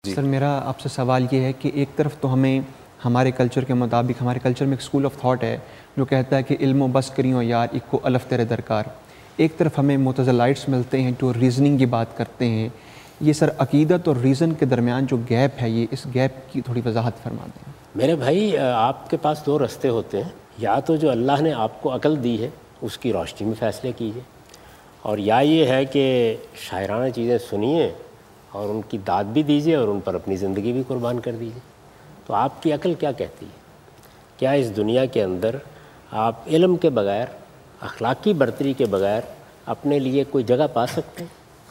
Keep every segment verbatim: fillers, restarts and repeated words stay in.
سر میرا آپ سے سوال یہ ہے کہ ایک طرف تو ہمیں ہمارے کلچر کے مطابق ہمارے کلچر میں ایک اسکول آف تھاٹ ہے جو کہتا ہے کہ علم و بس کریوں یار ایک کو الف تیرے درکار. ایک طرف ہمیں معتزلائٹس ملتے ہیں جو ریزننگ کی بات کرتے ہیں. یہ سر عقیدت اور ریزن کے درمیان جو گیپ ہے یہ اس گیپ کی تھوڑی وضاحت فرما دیں. میرے بھائی آپ کے پاس دو رستے ہوتے ہیں. یا تو جو اللہ نے آپ کو عقل دی ہے اس کی روشنی میں فیصلے کیجیے, اور یا یہ ہے کہ شاعرانہ چیزیں سنیے اور ان کی داد بھی دیجیے اور ان پر اپنی زندگی بھی قربان کر دیجیے. تو آپ کی عقل کیا کہتی ہے؟ کیا اس دنیا کے اندر آپ علم کے بغیر, اخلاقی برتری کے بغیر اپنے لیے کوئی جگہ پا سکتے ہیں؟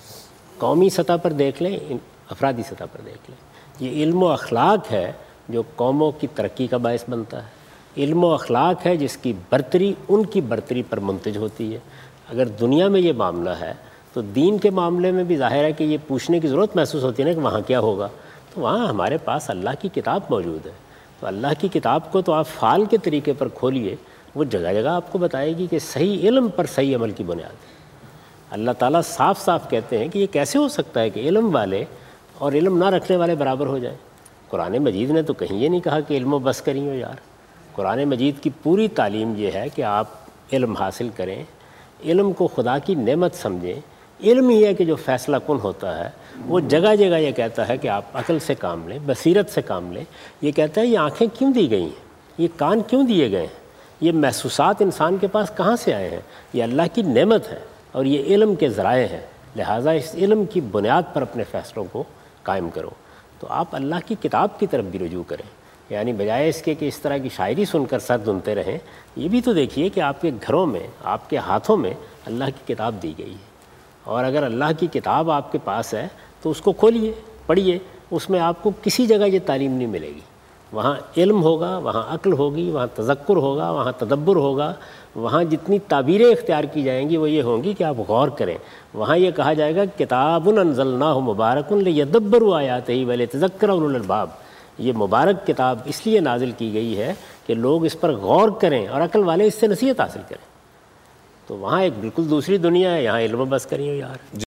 قومی سطح پر دیکھ لیں, افرادی سطح پر دیکھ لیں. یہ علم و اخلاق ہے جو قوموں کی ترقی کا باعث بنتا ہے. علم و اخلاق ہے جس کی برتری ان کی برتری پر منتج ہوتی ہے. اگر دنیا میں یہ معاملہ ہے تو دین کے معاملے میں بھی ظاہر ہے کہ یہ پوچھنے کی ضرورت محسوس ہوتی ہے نا کہ وہاں کیا ہوگا. تو وہاں ہمارے پاس اللہ کی کتاب موجود ہے. تو اللہ کی کتاب کو تو آپ فعال کے طریقے پر کھولیے, وہ جگہ جگہ آپ کو بتائے گی کہ صحیح علم پر صحیح عمل کی بنیاد ہے. اللہ تعالیٰ صاف صاف کہتے ہیں کہ یہ کیسے ہو سکتا ہے کہ علم والے اور علم نہ رکھنے والے برابر ہو جائیں. قرآن مجید نے تو کہیں یہ نہیں کہا کہ علم و بس کری ہو یار. قرآن مجید کی پوری تعلیم یہ ہے کہ آپ علم حاصل کریں, علم کو خدا کی نعمت سمجھیں. علم ہی ہے کہ جو فیصلہ کن ہوتا ہے. وہ جگہ جگہ یہ کہتا ہے کہ آپ عقل سے کام لیں, بصیرت سے کام لیں. یہ کہتا ہے یہ آنکھیں کیوں دی گئی ہیں, یہ کان کیوں دیے گئے ہیں, یہ محسوسات انسان کے پاس کہاں سے آئے ہیں؟ یہ اللہ کی نعمت ہے اور یہ علم کے ذرائع ہیں. لہٰذا اس علم کی بنیاد پر اپنے فیصلوں کو قائم کرو. تو آپ اللہ کی کتاب کی طرف بھی رجوع کریں, یعنی بجائے اس کے کہ اس طرح کی شاعری سن کر سر دھنتے رہیں, یہ بھی تو دیکھیے کہ آپ کے گھروں میں, آپ کے ہاتھوں میں اللہ کی کتاب دی گئی ہے. اور اگر اللہ کی کتاب آپ کے پاس ہے تو اس کو کھولیے, پڑھیے. اس میں آپ کو کسی جگہ یہ تعلیم نہیں ملے گی. وہاں علم ہوگا, وہاں عقل ہوگی, وہاں تذکر ہوگا, وہاں تدبر ہوگا. وہاں جتنی تعبیریں اختیار کی جائیں گی وہ یہ ہوں گی کہ آپ غور کریں. وہاں یہ کہا جائے گا کتاب انزلناہ مبارک لیدبروا آیاتہ ولیتذکر اولو الالباب. یہ مبارک کتاب اس لیے نازل کی گئی ہے کہ لوگ اس پر غور کریں اور عقل والے اس سے نصیحت حاصل کریں. تو وہاں ایک بالکل دوسری دنیا ہے, یہاں علم بس کریے یار.